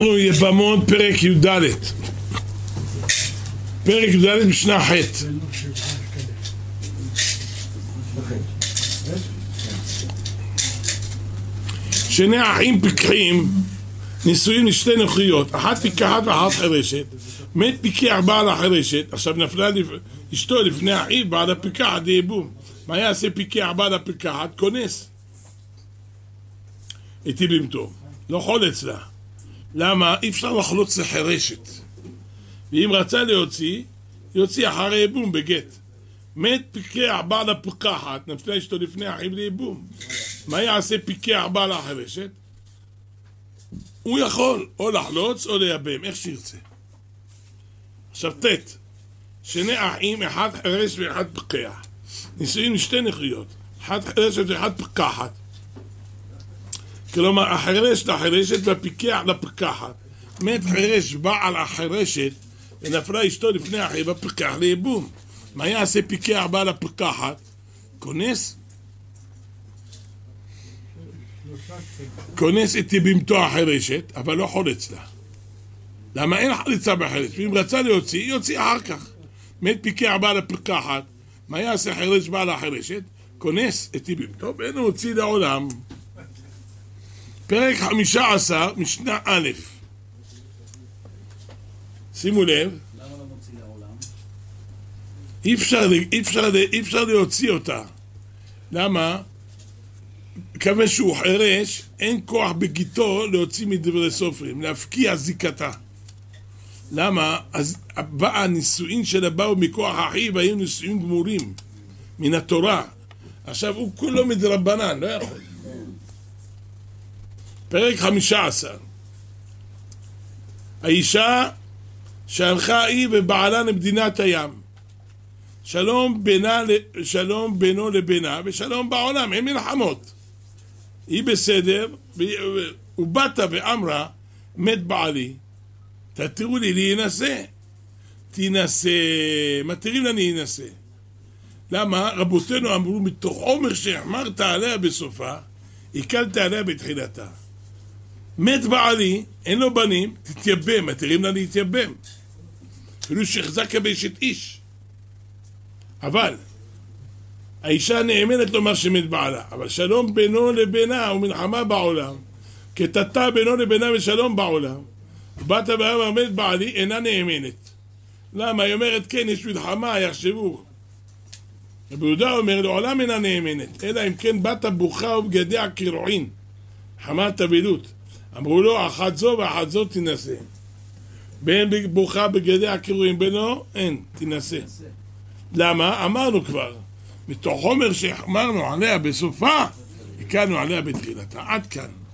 יבמות פרק י"ד. פרק י"ד משנה ח'. שני אחים פיקחים נישואים לשתי נוכריות, אחת פיקחת ואחת חירשת. מת פיקח בעל החירשת, עכשיו נפלה אשתו לפני אחיו בעל הפיקחת דייבום. מה יעשה פיקח בעל הפיקחת? כונס איתי במתו, לא חולץ לה. למה? אי אפשר לחלוץ לחירשת, ואם רצה להוציא, יוציא אחרי ייבום בגט. מת פיקח בעל הפיקחת, נפלה אשתו לפני אחיו לייבום. מה יעשה פיקח בעל החירשת? הוא יכול או לחלוץ או לייבם, איך שירצה. עכשיו תת, שני אחים, אחד חירש ואחד פיקח, נישואים לשתי נוכריות, אחד חירשת ואחד פיקחת. כלומר, החירש לחירשת והפיקח לפיקחת. מת חירש בעל החירשת ונפלה אשתו לפני אחיו והפיקח לייבום. מה יעשה פיקח בעל הפיקחת? כונס? כונס את יבמתו החירשת, אבל לא חולץ לה. למה? אין חליצה בחירש. ואם רצה להוציא, יוציא אחר כך. מת פיקח בעל הפיקחת, מה יעשה חירש בעל החירשת? כונס את יבמתו ואין הוציא לעולם. פרק 15, משנה א'. שימו לב. למה לא מוציא לעולם? אי אפשר להוציא אותה. למה? כמה שהוא חירש, אין כוח בגיתו להוציא מדברי סופרים, להפקיע זיקתה. למה? אז הנישואין שלה באו מכוח אחיו, והיו נישואין גמורים מן התורה. עכשיו הוא כולו מדרבנן, לא יכול. פרק 15. האישה שהלכה היא ובעלה למדינת הים, שלום בינו לבינה ושלום בעולם, אין מלחמות. היא בסדר, ובתה ואמרה, מת בעלי, תתירו לי להינשא. תינשא, מתירים לה להינשא. למה? רבותינו אמרו, מתוך עומר שהחמרת עליה בסופה, הקלת עליה בתחילתה. מת בעלי, אין לו בנים, תתייבם, מתירים לה להתייבם. אפילו שחזקה באשת איש. אבל האישה נאמנת לומר שמת בעלה, אבל שלום בינו לבינה ומלחמה בעולם, כתתה בינו לבינה ושלום בעולם. בת ואמר מת בעלי, אינה נאמנת. למה? היא אומרת כן, יש מלחמה, יחשבו. רבי יהודה אומר, לעולם אינה נאמנת, אלא אם כן בת בוכה ובגדיה קרעין, חמת אבילות. אמרו לו, אחת זו ואחת זו תינשא. בין בוכה בגדיה קרעין בינו, אין, תינשא. למה? אמרנו כבר, מתוך חומר שהחמרנו עליה בסופה, הקלנו עליה בתחילתה. עד כאן.